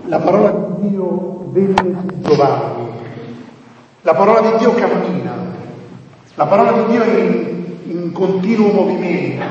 La parola di Dio venne su Giovanni, la parola di Dio cammina, la parola di Dio è in continuo movimento,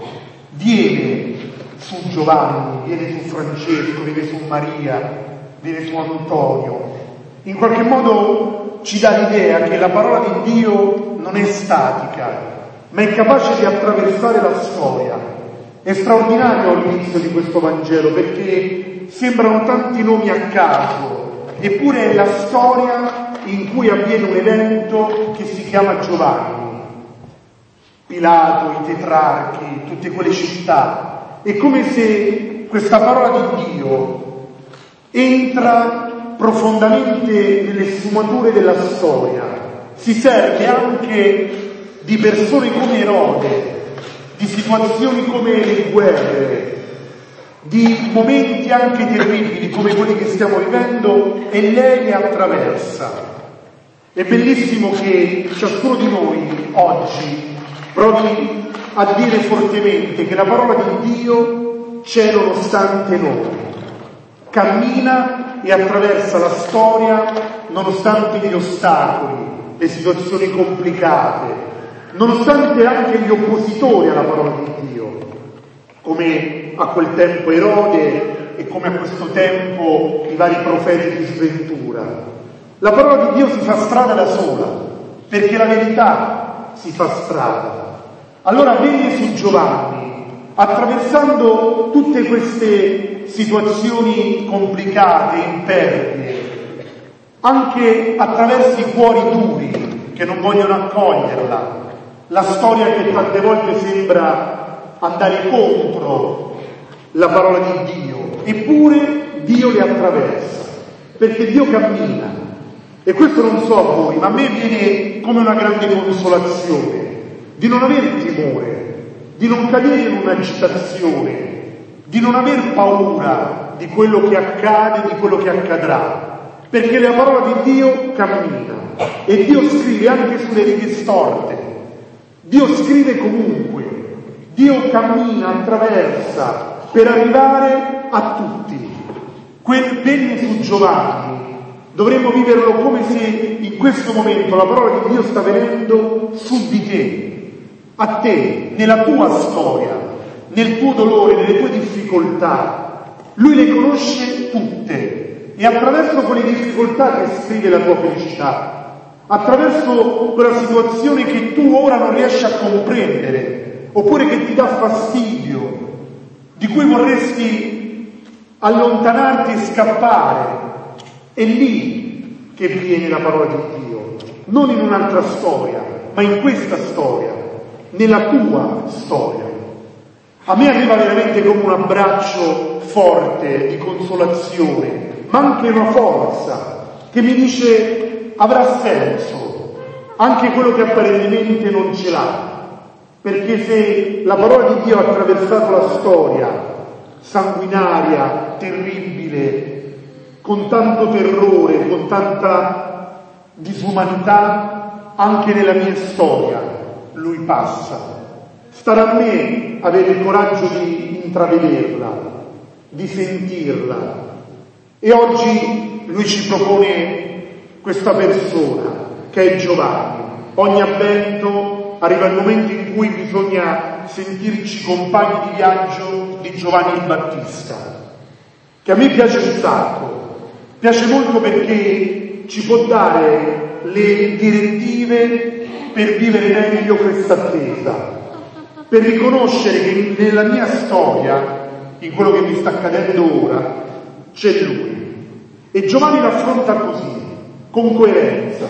viene su Giovanni, viene su Francesco, viene su Maria, viene su Antonio. In qualche modo ci dà l'idea che la parola di Dio non è statica, ma è capace di attraversare la storia. È straordinario l'inizio di questo Vangelo perché sembrano tanti nomi a caso, eppure è la storia in cui avviene un evento che si chiama Giovanni. Pilato, i tetrarchi, tutte quelle città. È come se questa parola di Dio entra profondamente nelle sfumature della storia, si serve anche di persone come Erode, di situazioni come le guerre, di momenti anche terribili come quelli che stiamo vivendo, e lei li attraversa. È bellissimo che ciascuno di noi oggi provi a dire fortemente che la parola di Dio c'è nonostante noi, cammina e attraversa la storia nonostante gli ostacoli, le situazioni complicate, nonostante anche gli oppositori alla parola di Dio, come a quel tempo Erode e come a questo tempo i vari profeti di sventura. La parola di Dio si fa strada da sola, perché la verità si fa strada. Allora venne su Giovanni, attraversando tutte queste situazioni complicate, impervie, anche attraverso i cuori duri che non vogliono accoglierla, la storia che tante volte sembra andare contro la parola di Dio, eppure Dio le attraversa, perché Dio cammina. E questo non so a voi, ma a me viene come una grande consolazione di non aver timore, di non cadere in un'agitazione, di non aver paura di quello che accade, di quello che accadrà, perché la parola di Dio cammina e Dio scrive anche sulle righe storte, Dio scrive comunque, Dio cammina, attraversa per arrivare a tutti. Venne su Giovanni, dovremmo viverlo come se in questo momento la parola di Dio sta venendo su di te, a te, nella tua storia, nel tuo dolore, nelle tue difficoltà. Lui le conosce tutte e attraverso quelle difficoltà che scrive la tua felicità, attraverso quella situazione che tu ora non riesci a comprendere, oppure che ti dà fastidio, di cui vorresti allontanarti e scappare. È lì che viene la parola di Dio, non in un'altra storia, ma in questa storia, nella tua storia. A me arriva veramente come un abbraccio forte di consolazione, ma anche una forza che mi dice avrà senso anche quello che apparentemente non ce l'ha, perché se la parola di Dio ha attraversato la storia sanguinaria, terribile, con tanto terrore, con tanta disumanità, anche nella mia storia lui passa. Starà a me avere il coraggio di intravederla, di sentirla. E oggi lui ci propone questa persona che è Giovanni. Ogni avvento arriva il momento in cui bisogna sentirci compagni di viaggio di Giovanni il Battista, che a me piace un sacco. Piace molto perché ci può dare le direttive per vivere meglio questa attesa, per riconoscere che nella mia storia, in quello che mi sta accadendo ora, c'è Lui. E Giovanni l'affronta così, con coerenza,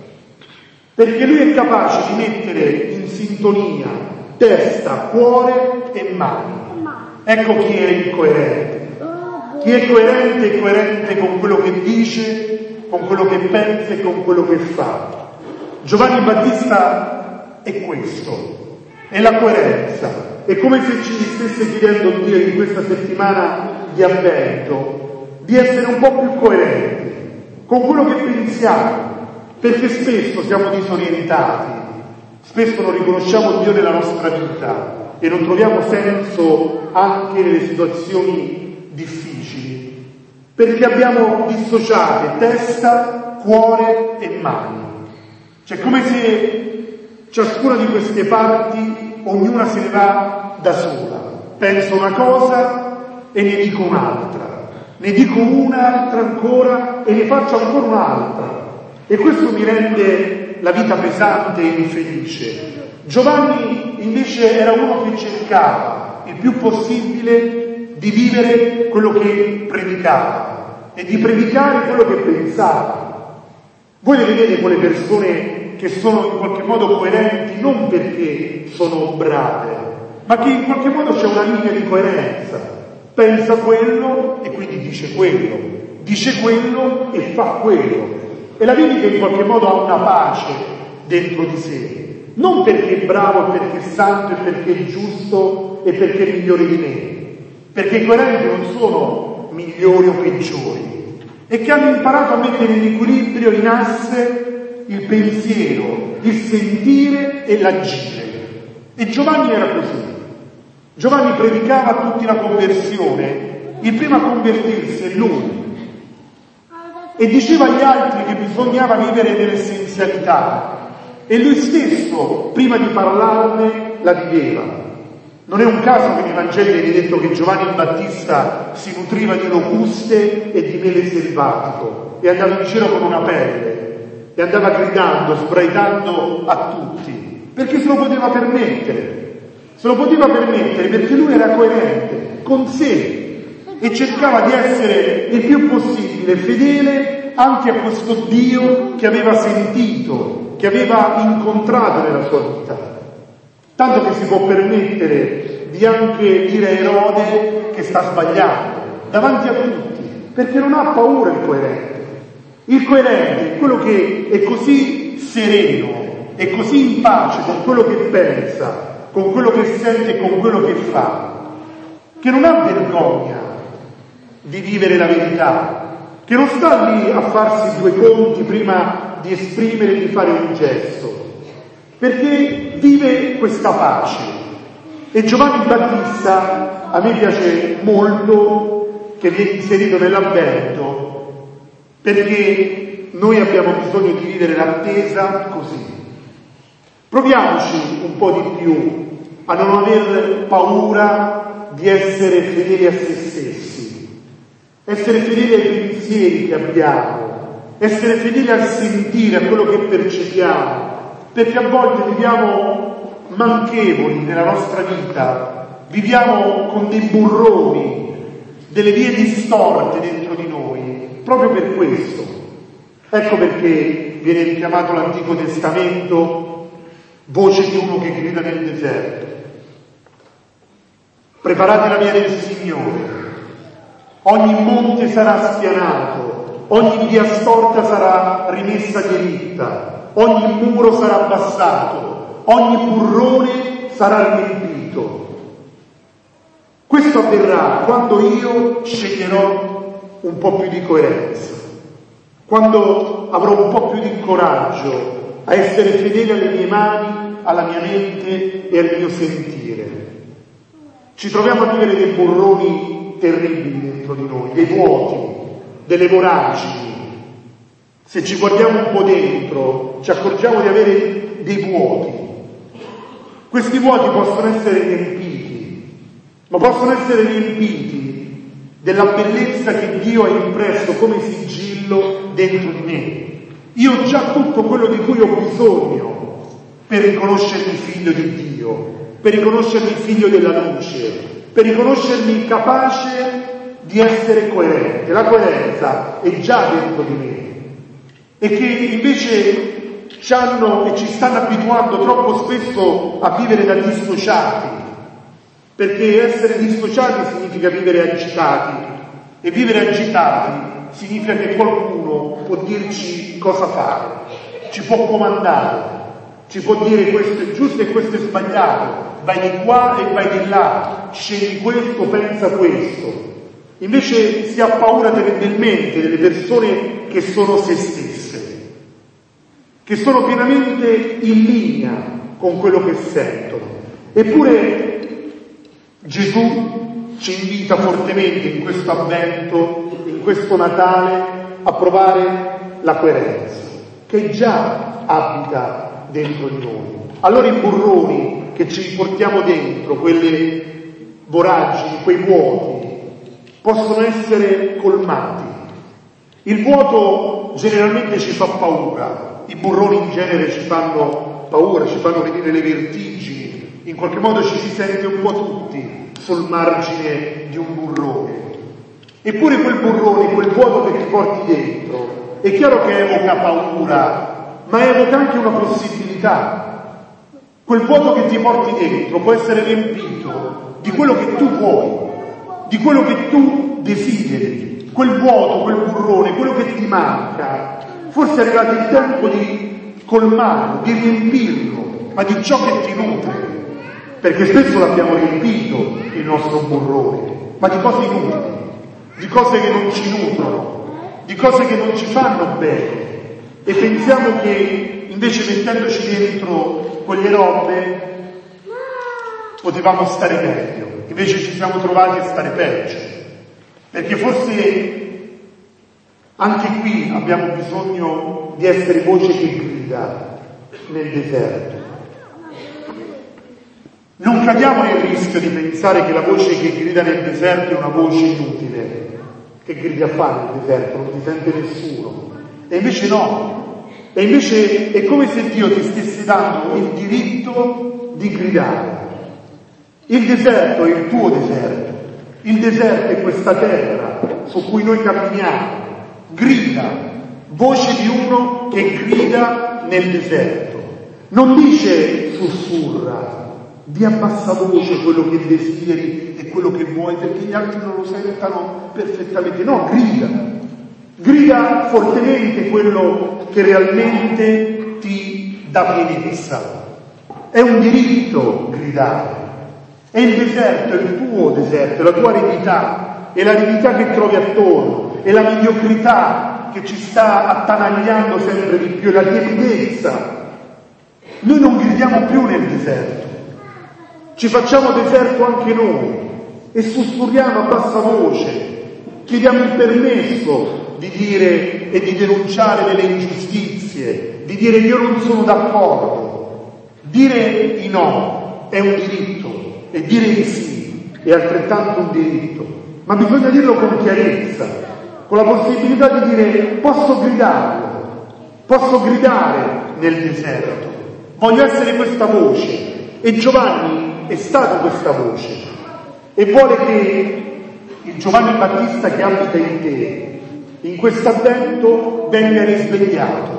perché Lui è capace di mettere in sintonia testa, cuore e mani. Ecco chi è il coerente. Chi è coerente con quello che dice, con quello che pensa e con quello che fa. Giovanni Battista è questo, è la coerenza. È come se ci stesse chiedendo Dio in questa settimana di avvento di essere un po' più coerenti con quello che pensiamo, perché spesso siamo disorientati, spesso non riconosciamo Dio nella nostra vita e non troviamo senso anche nelle situazioni difficili. perché abbiamo dissociate testa, cuore e mani. Cioè come se ciascuna di queste parti, ognuna se ne va da sola. Penso una cosa e ne dico un'altra, ne dico un'altra ancora e ne faccio ancora un'altra. E questo mi rende la vita pesante e infelice. Giovanni invece era uno che cercava il più possibile di vivere quello che predicava e di predicare quello che pensava. Voi le vedete quelle persone che sono in qualche modo coerenti non perché sono brave, ma che in qualche modo c'è una linea di coerenza. Pensa quello e quindi dice quello e fa quello. E la vedi che in qualche modo ha una pace dentro di sé, non perché è bravo, perché è santo, e perché è giusto e perché è migliore di me, perché i coerenti non sono migliori o peggiori, e che hanno imparato a mettere in equilibrio, in asse, il pensiero, il sentire e l'agire. E Giovanni era così. Giovanni predicava a tutti la conversione, il primo a convertirsi è lui, e diceva agli altri che bisognava vivere nell'essenzialità, e lui stesso, prima di parlarne, la viveva. Non è un caso che nei Vangeli viene detto che Giovanni il Battista si nutriva di locuste e di mele selvatico, e andava in giro con una pelle, e andava gridando, sbraitando a tutti, perché se lo poteva permettere. Se lo poteva permettere perché lui era coerente con sé e cercava di essere il più possibile fedele anche a questo Dio che aveva sentito, che aveva incontrato nella sua vita. Tanto che si può permettere di anche dire a Erode che sta sbagliando davanti a tutti, perché non ha paura il coerente. Il coerente è quello che è così sereno, è così in pace con quello che pensa, con quello che sente e con quello che fa, che non ha vergogna di vivere la verità, che non sta lì a farsi due conti prima di esprimere e di fare un gesto, perché vive questa pace. E Giovanni Battista a me piace molto che viene inserito nell'Avvento, perché noi abbiamo bisogno di vivere l'attesa così. Proviamoci un po' di più a non aver paura di essere fedeli a se stessi, essere fedeli ai pensieri che abbiamo, essere fedeli al sentire, a quello che percepiamo, perché a volte viviamo manchevoli nella nostra vita, viviamo con dei burroni, delle vie distorte dentro di noi, proprio per questo. Ecco perché viene richiamato l'Antico Testamento, voce di uno che grida nel deserto: preparate la via del Signore, ogni monte sarà spianato, ogni via storta sarà rimessa diritta, ogni muro sarà abbassato, ogni burrone sarà riempito. Questo avverrà quando io sceglierò un po' più di coerenza, quando avrò un po' più di coraggio a essere fedele alle mie mani, alla mia mente e al mio sentire. Ci troviamo a vivere dei burroni terribili dentro di noi, dei vuoti, delle voragini. Se ci guardiamo un po' dentro, ci accorgiamo di avere dei vuoti. Questi vuoti possono essere riempiti, ma possono essere riempiti della bellezza che Dio ha impresso come sigillo dentro di me. Io ho già tutto quello di cui ho bisogno per riconoscermi figlio di Dio, per riconoscermi figlio della luce, per riconoscermi capace di essere coerente. La coerenza è già dentro di me, e che invece ci hanno e ci stanno abituando troppo spesso a vivere da dissociati, perché essere dissociati significa vivere agitati, e vivere agitati significa che qualcuno può dirci cosa fare, ci può comandare, ci può dire questo è giusto e questo è sbagliato, vai di qua e vai di là, scegli questo, pensa questo. Invece si ha paura terribilmente delle persone che sono se stesse, che sono pienamente in linea con quello che sentono. Eppure Gesù ci invita fortemente in questo avvento, in questo Natale, a provare la coerenza, che già abita dentro di noi. Allora i burroni che ci portiamo dentro, quelle voragini, quei vuoti, possono essere colmati. Il vuoto generalmente ci fa paura, i burroni in genere ci fanno paura, ci fanno venire le vertigini, in qualche modo ci si sente un po' tutti sul margine di un burrone. Eppure quel burrone, quel vuoto che ti porti dentro, è chiaro che evoca paura, ma evoca anche una possibilità. Quel vuoto che ti porti dentro può essere riempito di quello che tu vuoi, di quello che tu desideri. Quel vuoto, quel burrone, quello che ti manca, forse è arrivato il tempo di colmarlo, di riempirlo, ma di ciò che ti nutre, perché spesso l'abbiamo riempito il nostro burrone, ma di cose inutili, di cose che non ci nutrono, di cose che non ci fanno bene, e pensiamo che invece mettendoci dentro quelle robe potevamo stare meglio, invece ci siamo trovati a stare peggio. Perché forse anche qui abbiamo bisogno di essere voce che grida nel deserto. Non cadiamo nel rischio di pensare che la voce che grida nel deserto è una voce inutile, che grida a fare nel deserto, non ti sente nessuno. E invece no. E invece è come se Dio ti stesse dando il diritto di gridare. Il deserto è il tuo deserto. Il deserto è questa terra su cui noi camminiamo, grida, voce di uno che grida nel deserto. Non dice sussurra, di a bassa voce quello che desideri e quello che vuoi perché gli altri non lo sentano perfettamente. No, grida fortemente quello che realmente ti dà pienezza. È un diritto gridare. E il deserto è il tuo deserto, è la tua aridità, è l'aridità che trovi attorno, è la mediocrità che ci sta attanagliando sempre di più, è la tiepidezza. Noi non gridiamo più nel deserto, ci facciamo deserto anche noi e sussurriamo a bassa voce, chiediamo il permesso di dire e di denunciare delle ingiustizie, di dire io non sono d'accordo. Dire di no è un diritto. E dire di sì è altrettanto un diritto, ma bisogna dirlo con chiarezza, con la possibilità di dire posso gridare nel deserto, voglio essere questa voce. E Giovanni è stato questa voce e vuole che il Giovanni Battista che abita in te, in questo avvento, venga risvegliato.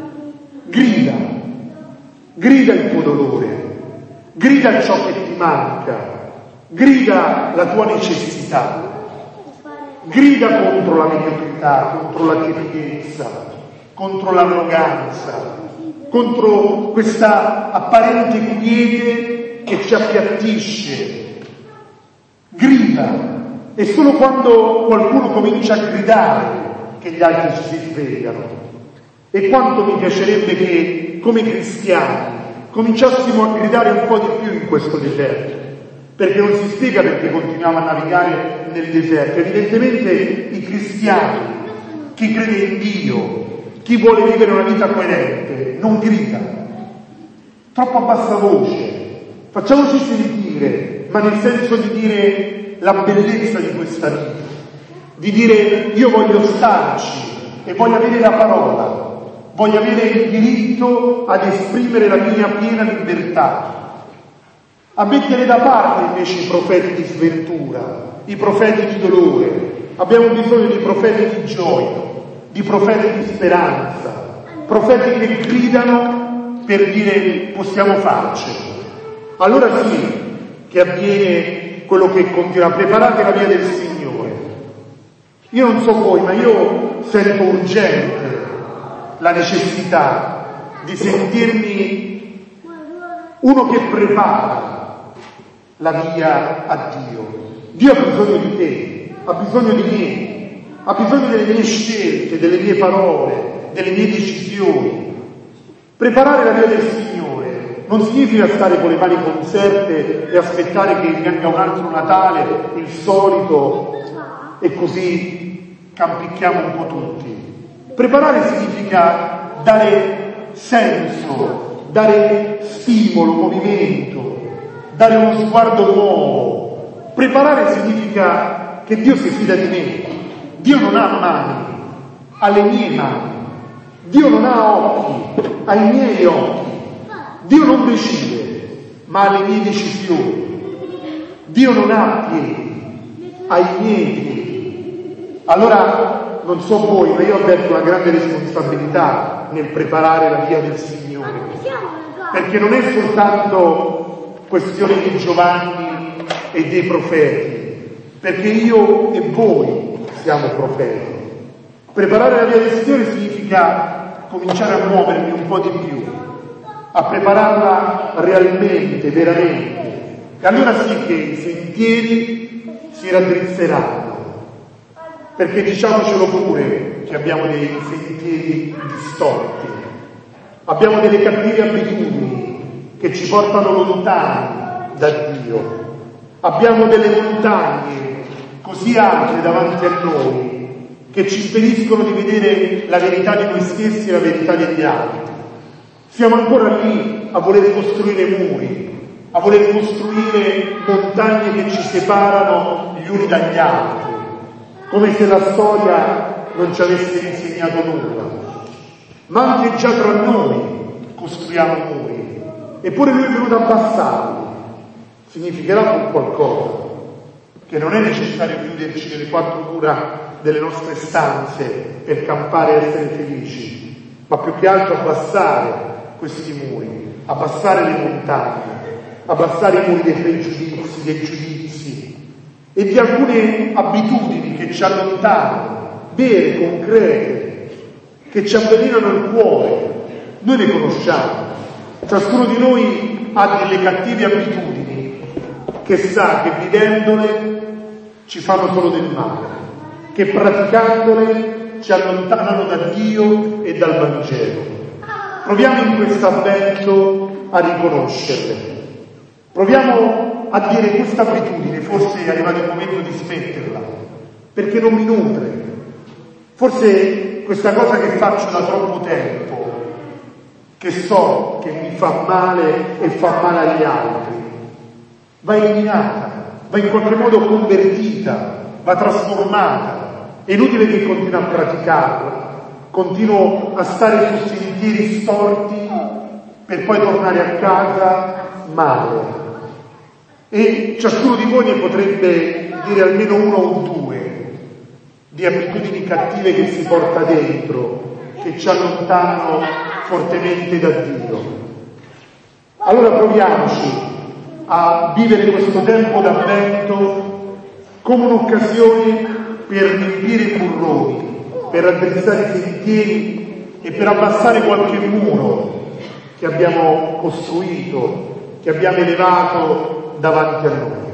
Grida il tuo dolore, grida ciò che ti manca, grida la tua necessità, grida contro la mediocrità, contro la tiepidezza, contro l'arroganza, contro questa apparente quiete che ci appiattisce. Grida. E solo quando qualcuno comincia a gridare che gli altri ci si svegliano. E quanto mi piacerebbe che, come cristiani, cominciassimo a gridare un po' di più in questo deserto, perché non si spiega perché continuiamo a navigare nel deserto. Evidentemente i cristiani, chi crede in Dio, chi vuole vivere una vita coerente, non grida, troppo a bassa voce, facciamoci sentire, ma nel senso di dire la bellezza di questa vita, di dire io voglio starci e voglio avere la parola, voglio avere il diritto ad esprimere la mia piena libertà, a mettere da parte invece i profeti di sventura, i profeti di dolore. Abbiamo bisogno di profeti di gioia, di profeti di speranza, profeti che gridano per dire possiamo farcela. Allora sì che avviene quello che continua, preparate la via del Signore. Io non so voi, ma io sento urgente la necessità di sentirmi uno che prepara la via a Dio. Dio ha bisogno di te, ha bisogno di me, ha bisogno delle mie scelte, delle mie parole, delle mie decisioni. Preparare la via del Signore non significa stare con le mani conserte e aspettare che venga un altro Natale, il solito, e così campicchiamo un po' tutti. Preparare significa dare senso, dare stimolo, movimento, dare uno sguardo nuovo. Preparare significa che Dio si fida di me. Dio non ha mani, ha le mie mani. Dio non ha occhi, ha i miei occhi. Dio non decide, ma ha le mie decisioni. Dio non ha piedi, ha i miei piedi. Allora, non so voi, ma io avverto una grande responsabilità nel preparare la via del Signore. Perché non è soltanto questione di Giovanni e dei profeti, perché io e voi siamo profeti. Preparare la via del Signore significa cominciare a muovermi un po' di più, a prepararla realmente, veramente. E allora sì che i sentieri si raddrizzeranno, perché diciamocelo pure che abbiamo dei sentieri distorti, abbiamo delle cattive abitudini che ci portano lontani da Dio, abbiamo delle montagne così alte davanti a noi che ci impediscono di vedere la verità di noi stessi e la verità degli altri. Siamo ancora lì a voler costruire muri, a voler costruire montagne che ci separano gli uni dagli altri, come se la storia non ci avesse insegnato nulla. Ma anche già tra noi costruiamo muri, eppure Lui è venuto a abbassarli. Significherà con qualcosa, che non è necessario chiuderci nelle quattro mura delle nostre stanze per campare e essere felici, ma più che altro abbassare questi muri, abbassare le montagne, abbassare i muri dei pregiudizi, dei giudizi e di alcune abitudini che ci allontanano, vere, concrete, che ci avvelenano il cuore. Noi le conosciamo, ciascuno di noi ha delle cattive abitudini che sa che vivendole ci fanno solo del male, che praticandole ci allontanano da Dio e dal Vangelo. Proviamo in questo avvento a riconoscerle. Proviamo a dire questa abitudine, forse è arrivato il momento di smetterla, perché non mi nutre. Forse questa cosa che faccio da troppo tempo, che so che mi fa male e fa male agli altri, va eliminata, va in qualche modo convertita, va trasformata. È inutile che continuo a praticarla, continuo a stare su sentieri storti per poi tornare a casa male. E ciascuno di voi ne potrebbe dire almeno uno o due di abitudini cattive che si porta dentro, che ci allontanano fortemente da Dio. Allora proviamoci a vivere questo tempo d'avvento come un'occasione per riempire i burroni, per raddrizzare i sentieri e per abbassare qualche muro che abbiamo costruito, che abbiamo elevato davanti a noi.